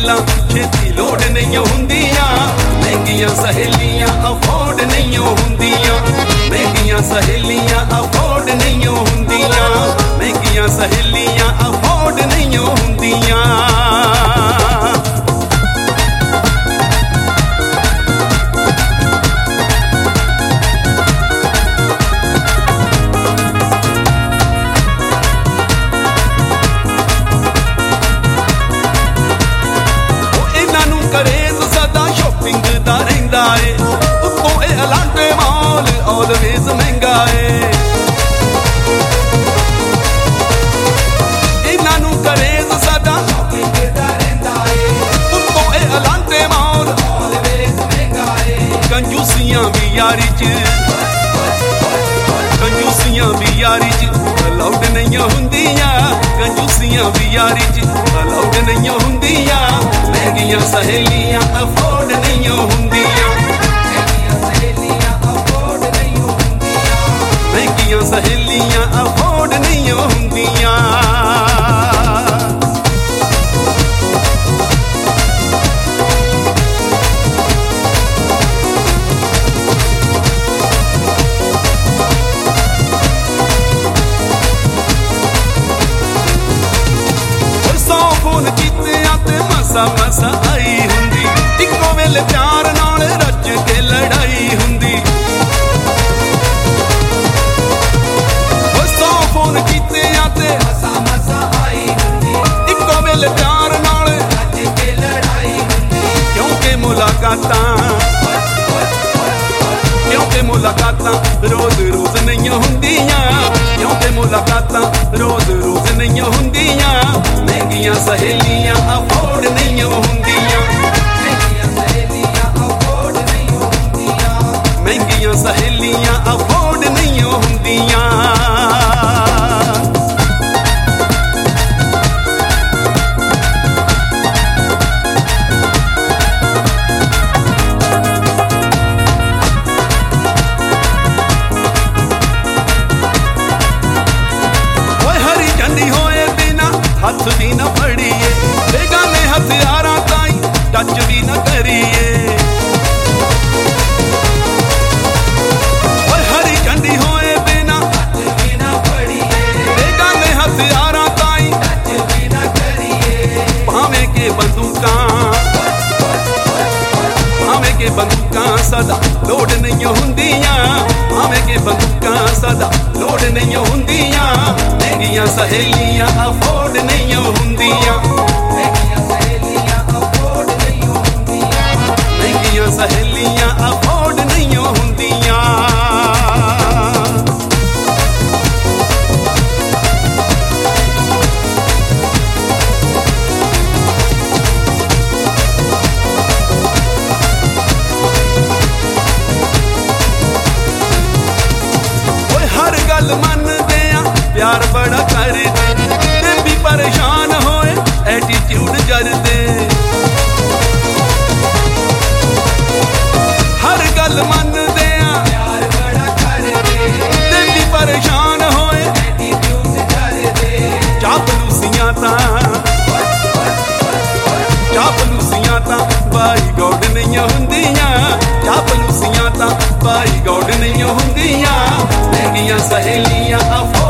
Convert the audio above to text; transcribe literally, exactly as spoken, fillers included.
गल्लां छेती लोड नहीं हुंदियां, महंगियां सहेलियां अफोर्ड नहीं हुंदियां, महंगियां सहेलियां अफोर्ड नहीं हुंदियां, महंगियां सहेलियां अफोर्ड नहीं हुंदियां। Always महंगा है इन्हां नूं करेज़ सदा शॉपिंग दा रहिंदा है, उत्तों ए अलांटे मॉल always महंगा है। कंजूसियां भी यारी च कंजूसियां भी यारी च अलाउड नहीं हुंदियां, कंजूसियां भी यारी च अलाउड नहीं हुंदियां, महंगियां सहेलियां अफोर्ड नहीं हुंदियां, महंगियां सहेलियां अफोर्ड नहीं हुंदियां। सौ फोन कीते ते मसा मसा आई हुंदी, इक्को वेले प्यार नाल रज के लड़ाई हुंदी। फोन कीते आते मसा मसा आई हुंदी, इक्को वेले प्यार नाल रज के लड़ाई हुंदी। क्योंकि मुलाकातां क्योंकि मुलाकातां रोज रोज नहीं हुंदियां, क्योंकि मुलाकातां रोज रोज नहीं हुंदियां, महंगियां सहेलियां अफोर्ड नहीं हुंदियां, महंगियां सहेलियां अफोर्ड नहीं हुंदियां, महंगियां सहेलियां अफोर्ड नहीं हुंदियां। हथ भी न फड़िए बेगाने हथियारां ताई टच भी न करिए, हरी झंडी होए बिना हथ भी न फड़िए बेगाने हथियारां ताई टच भी न करिए। भावे के बंदूकां भावे के बंदूकां सदा लोड नहीं हुंदियां, भावे के बंदूकां सदा लोड नहीं हुंदियां, महंगियां सहेलियां अफोर्ड नहीं हुंदियां, महंगियां सहेलियां अफोर्ड नहीं हुंदियां, महंगियां सहेलियां अफोर्ड नहीं हुंदियां। हर गल मनदे आ प्यार बड़ा करदे, ते भी परेशान होए एटीट्यूड करदे। हर गल मनदे आ प्यार बड़ा करदे, ते भी परेशान होए एटीट्यूड करदे। चापलूसियां तां चापलूसियां तां बाई गॉड नहीं हुंदियां, चापलूसियां तां बाई गॉड नहीं हुंदियां, महंगियां सहेलियां